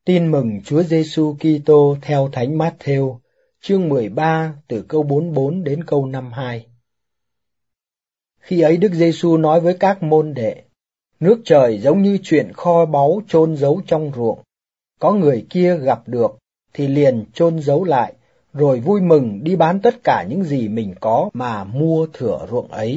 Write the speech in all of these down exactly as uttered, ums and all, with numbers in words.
Tin mừng Chúa Giêsu Kitô theo Thánh Mát-thêu, chương mười ba từ câu bốn mươi bốn đến câu năm mươi hai. Khi ấy Đức Giêsu nói với các môn đệ: Nước trời giống như chuyện kho báu chôn giấu trong ruộng. Có người kia gặp được thì liền chôn giấu lại, rồi vui mừng đi bán tất cả những gì mình có mà mua thửa ruộng ấy.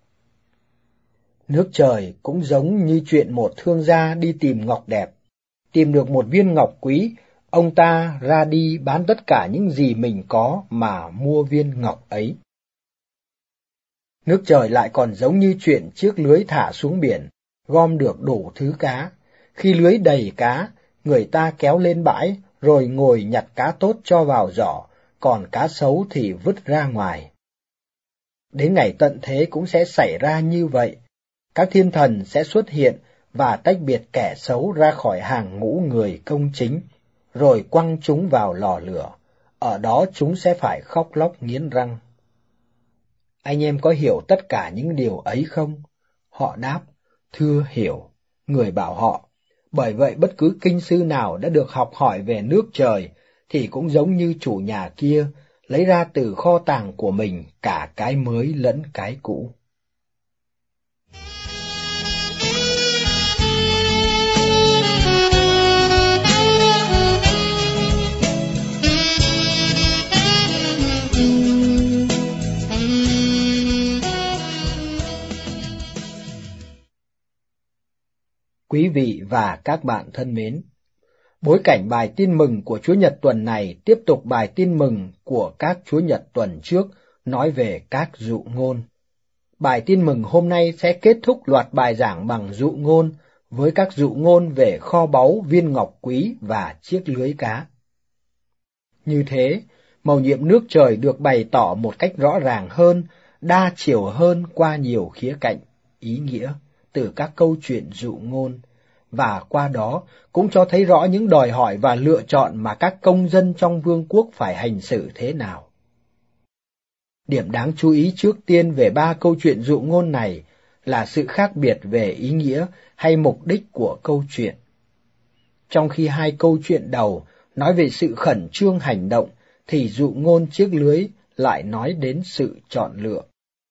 Nước trời cũng giống như chuyện một thương gia đi tìm ngọc đẹp. Tìm được một viên ngọc quý, ông ta ra đi bán tất cả những gì mình có mà mua viên ngọc ấy. Nước trời lại còn giống như chuyện chiếc lưới thả xuống biển, gom được đủ thứ cá. Khi lưới đầy cá, người ta kéo lên bãi, rồi ngồi nhặt cá tốt cho vào giỏ, còn cá xấu thì vứt ra ngoài. Đến ngày tận thế cũng sẽ xảy ra như vậy. Các thiên thần sẽ xuất hiện và tách biệt kẻ xấu ra khỏi hàng ngũ người công chính, rồi quăng chúng vào lò lửa. Ở đó chúng sẽ phải khóc lóc nghiến răng. Anh em có hiểu tất cả những điều ấy không? Họ đáp, thưa hiểu. Người bảo họ, bởi vậy bất cứ kinh sư nào đã được học hỏi về nước trời, thì cũng giống như chủ nhà kia, lấy ra từ kho tàng của mình cả cái mới lẫn cái cũ. Quý vị và các bạn thân mến, bối cảnh bài tin mừng của Chúa Nhật tuần này tiếp tục bài tin mừng của các Chúa Nhật tuần trước nói về các dụ ngôn. Bài tin mừng hôm nay sẽ kết thúc loạt bài giảng bằng dụ ngôn với các dụ ngôn về kho báu, viên ngọc quý và chiếc lưới cá. Như thế, mầu nhiệm nước trời được bày tỏ một cách rõ ràng hơn, đa chiều hơn qua nhiều khía cạnh, ý nghĩa từ các câu chuyện dụ ngôn, và qua đó cũng cho thấy rõ những đòi hỏi và lựa chọn mà các công dân trong vương quốc phải hành xử thế nào. Điểm đáng chú ý trước tiên về ba câu chuyện dụ ngôn này là sự khác biệt về ý nghĩa hay mục đích của câu chuyện. Trong khi hai câu chuyện đầu nói về sự khẩn trương hành động, thì dụ ngôn chiếc lưới lại nói đến sự chọn lựa.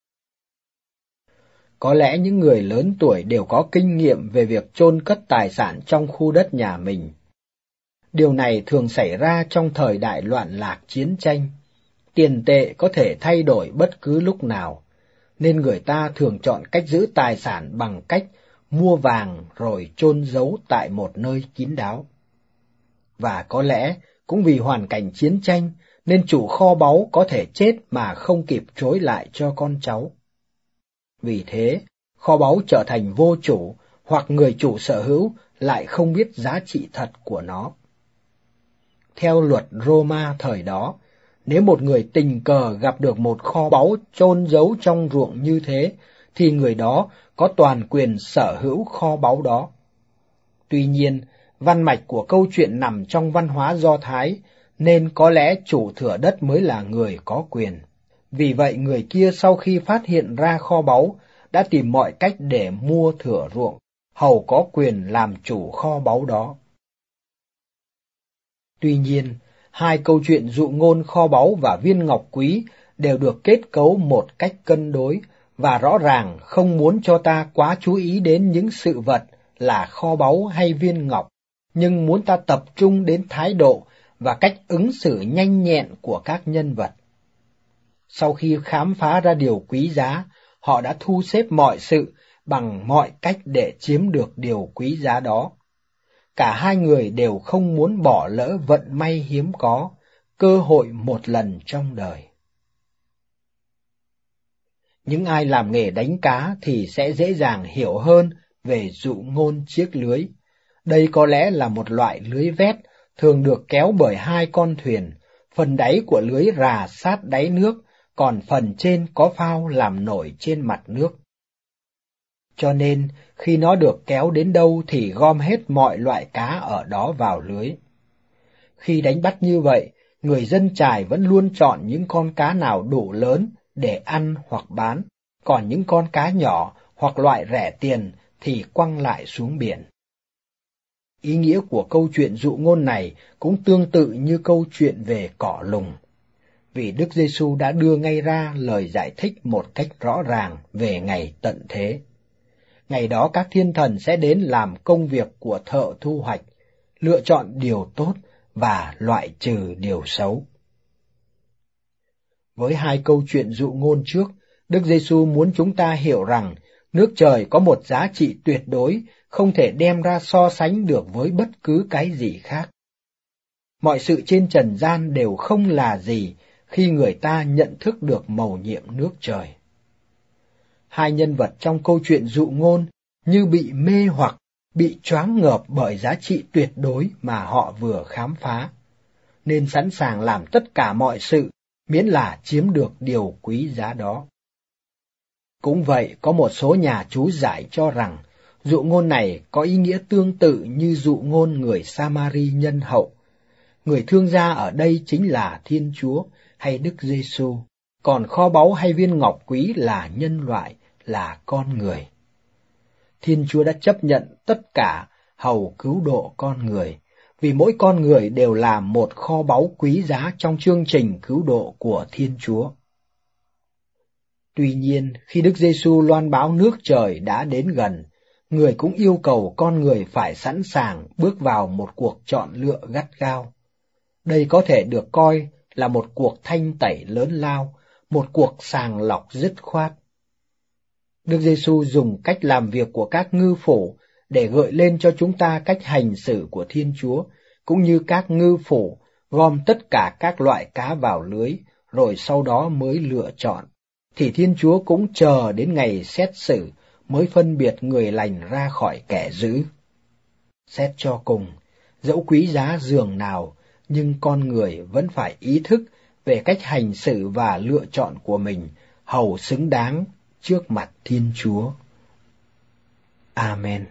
Có lẽ những người lớn tuổi đều có kinh nghiệm về việc chôn cất tài sản trong khu đất nhà mình. Điều này thường xảy ra trong thời đại loạn lạc chiến tranh. Tiền tệ có thể thay đổi bất cứ lúc nào, nên người ta thường chọn cách giữ tài sản bằng cách mua vàng rồi chôn giấu tại một nơi kín đáo. Và có lẽ cũng vì hoàn cảnh chiến tranh nên chủ kho báu có thể chết mà không kịp trối lại cho con cháu. Vì thế, kho báu trở thành vô chủ, hoặc người chủ sở hữu lại không biết giá trị thật của nó. Theo luật Roma thời đó, nếu một người tình cờ gặp được một kho báu chôn giấu trong ruộng như thế, thì người đó có toàn quyền sở hữu kho báu đó. Tuy nhiên, văn mạch của câu chuyện nằm trong văn hóa Do Thái, nên có lẽ chủ thửa đất mới là người có quyền. Vì vậy người kia sau khi phát hiện ra kho báu, đã tìm mọi cách để mua thửa ruộng, hầu có quyền làm chủ kho báu đó. Tuy nhiên, hai câu chuyện dụ ngôn kho báu và viên ngọc quý đều được kết cấu một cách cân đối và rõ ràng, không muốn cho ta quá chú ý đến những sự vật là kho báu hay viên ngọc, nhưng muốn ta tập trung đến thái độ và cách ứng xử nhanh nhẹn của các nhân vật. Sau khi khám phá ra điều quý giá, họ đã thu xếp mọi sự bằng mọi cách để chiếm được điều quý giá đó. Cả hai người đều không muốn bỏ lỡ vận may hiếm có, cơ hội một lần trong đời. Những ai làm nghề đánh cá thì sẽ dễ dàng hiểu hơn về dụ ngôn chiếc lưới. Đây có lẽ là một loại lưới vét, thường được kéo bởi hai con thuyền, phần đáy của lưới rà sát đáy nước, còn phần trên có phao làm nổi trên mặt nước. Cho nên, khi nó được kéo đến đâu thì gom hết mọi loại cá ở đó vào lưới. Khi đánh bắt như vậy, người dân chài vẫn luôn chọn những con cá nào đủ lớn để ăn hoặc bán, còn những con cá nhỏ hoặc loại rẻ tiền thì quăng lại xuống biển. Ý nghĩa của câu chuyện dụ ngôn này cũng tương tự như câu chuyện về cỏ lùng, vì Đức Giêsu đã đưa ngay ra lời giải thích một cách rõ ràng về ngày tận thế. Ngày đó các thiên thần sẽ đến làm công việc của thợ thu hoạch, lựa chọn điều tốt và loại trừ điều xấu. Với hai câu chuyện dụ ngôn trước, Đức Giêsu muốn chúng ta hiểu rằng nước trời có một giá trị tuyệt đối, không thể đem ra so sánh được với bất cứ cái gì khác. Mọi sự trên trần gian đều không là gì khi người ta nhận thức được mầu nhiệm nước trời. Hai nhân vật trong câu chuyện dụ ngôn như bị mê hoặc, bị choáng ngợp bởi giá trị tuyệt đối mà họ vừa khám phá, nên sẵn sàng làm tất cả mọi sự miễn là chiếm được điều quý giá đó. Cũng vậy, có một số nhà chú giải cho rằng dụ ngôn này có ý nghĩa tương tự như dụ ngôn người Sa-ma-ri nhân hậu. Người thương gia ở đây chính là Thiên Chúa hay Đức Giêsu, còn kho báu hay viên ngọc quý là nhân loại, là con người. Thiên Chúa đã chấp nhận tất cả hầu cứu độ con người, vì mỗi con người đều là một kho báu quý giá trong chương trình cứu độ của Thiên Chúa. Tuy nhiên, khi Đức Giêsu loan báo nước trời đã đến gần, người cũng yêu cầu con người phải sẵn sàng bước vào một cuộc chọn lựa gắt gao. Đây có thể được coi là một cuộc thanh tẩy lớn lao, một cuộc sàng lọc dứt khoát. Đức Giêsu dùng cách làm việc của các ngư phủ để gợi lên cho chúng ta cách hành xử của Thiên Chúa, cũng như các ngư phủ gom tất cả các loại cá vào lưới, rồi sau đó mới lựa chọn, thì Thiên Chúa cũng chờ đến ngày xét xử mới phân biệt người lành ra khỏi kẻ dữ. Xét cho cùng, dẫu quý giá dường nào, nhưng con người vẫn phải ý thức về cách hành xử và lựa chọn của mình, hầu xứng đáng trước mặt Thiên Chúa. Amen.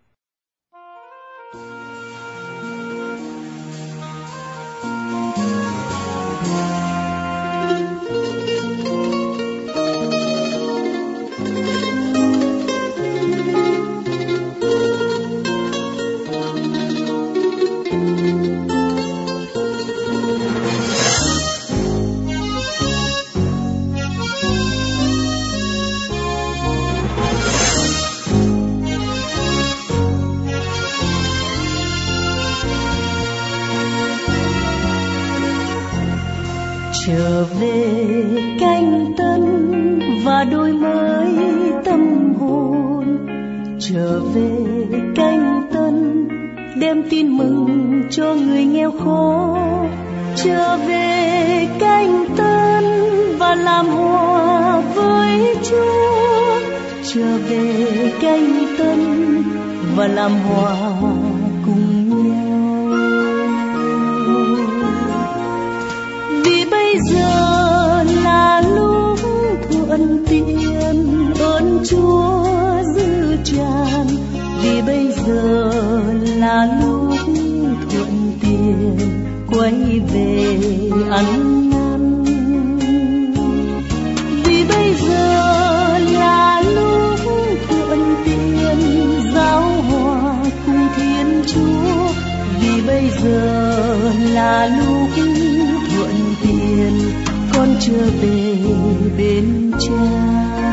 Trở về canh tân và đôi mới tâm hồn, trở về canh tân đem tin mừng cho người nghèo khó, trở về canh tân và làm hòa với Chúa, trở về canh tân và làm hòa cùng nhau. Bây giờ là lúc thuận tiện, ơn Chúa dư tràn. Vì bây giờ là lúc thuận tiện, quay về ăn năn. Vì bây giờ là lúc thuận tiện, giao hòa cùng Thiên Chúa. Vì bây giờ là lúc thuận tiện, con trở về bên Cha.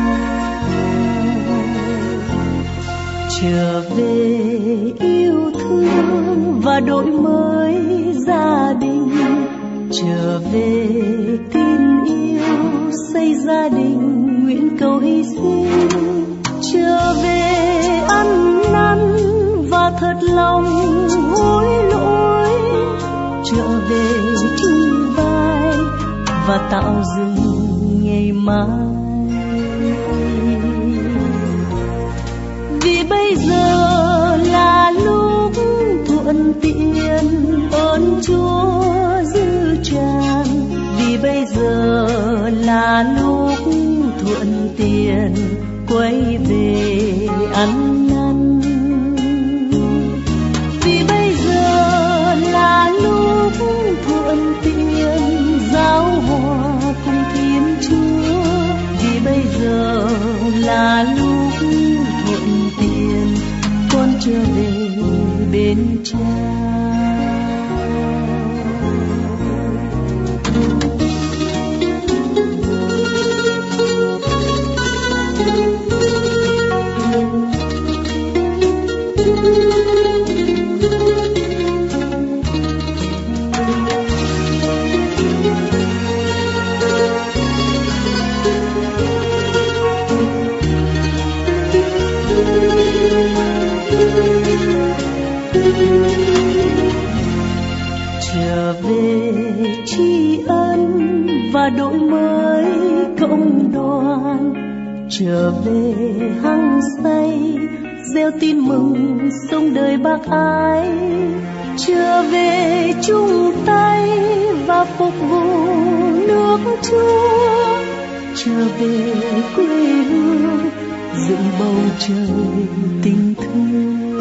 Trở về yêu thương và đổi mới gia đình, trở về tin yêu xây gia đình nguyện cầu hy sinh, trở về ăn năn và thật lòng hối lỗi, trở về chung vai và tạo dựng ngày mai. Vì bây giờ là lúc thuận tiện, ơn Chúa dư tràn. Vì bây giờ là lúc thuận tiện, quay về ăn năn. Vì bây giờ là lúc thuận tiện, giao hòa cùng Thiên Chúa. Vì bây giờ là lúc thuận tiện, con trở về bên Cha. cộng đoàn, trở về hăng say gieo tin mừng sống đời bác ái, trở về chung tay và phục vụ nước Chúa, trở về quê hương dựng bầu trời tình thương.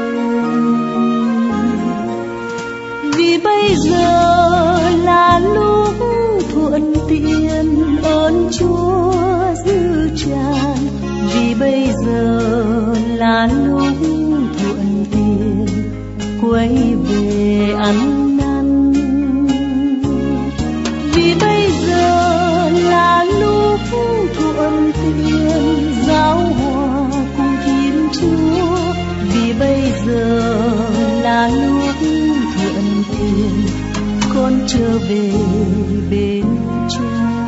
Vì bây giờ là lúc thuận tiện ơn Chúa dư tràn, vì bây giờ là lúc thuận tiện quay về ăn năn, vì bây giờ là lúc thuận tiện giáo hòa cùng Thiên Chúa, vì bây giờ là lúc thuận tiện con trở về bên Cha.